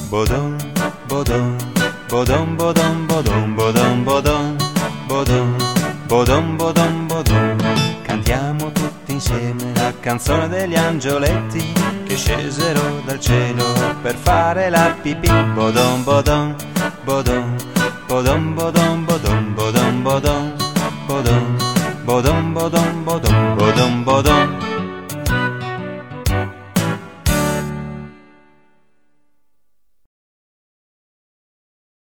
Bodon, bodon, bodon, bodon, bodon, bodon, bodon, bodon, bodon, bodon, bodon. Cantiamo tutti insieme la canzone degli angioletti che scesero dal cielo per fare la pipì. Bodon, bodon, bodon, bodon, bodon, bodon, bodon, bodon, bodon, bodon, bodon, bodon, bodon, bodon.